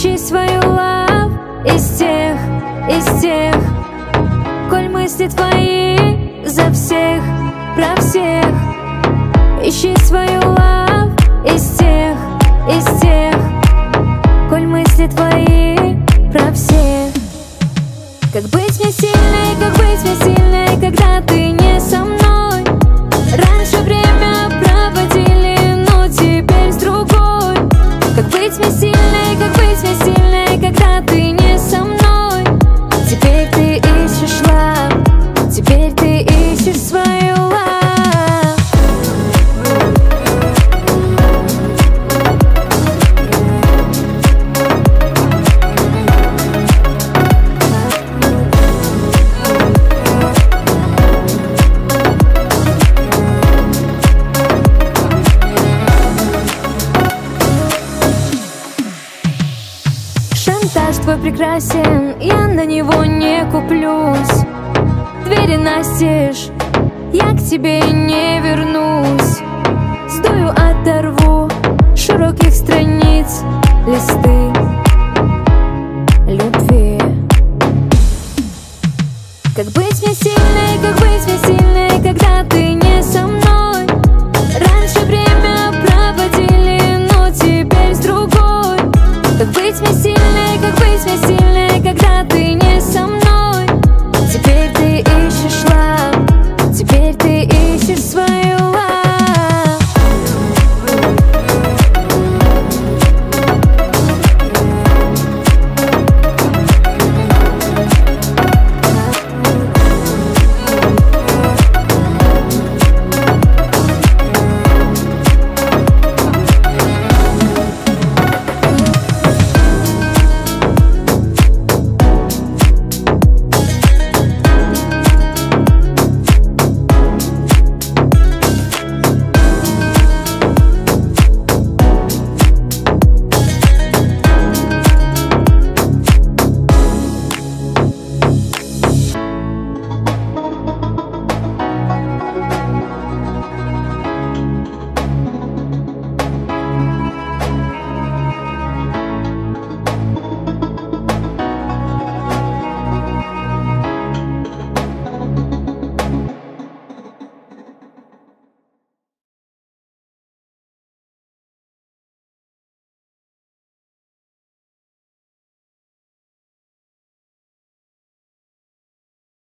Ищи свою лав из тех, коль мысли твои за всех, про всех. Ищи свою лав из тех, коль мысли твои про всех. Как быть мне сильной, когда ты не со мной? Раньше время проводили, но теперь с другой. Как быть мне сильной, когда ты не со мной? Теперь ты ищешь лав, теперь ты ищешь свою лав. Шантаж твой прекрасен, я на него не куплюсь. Двери настежь, я к тебе не вернусь.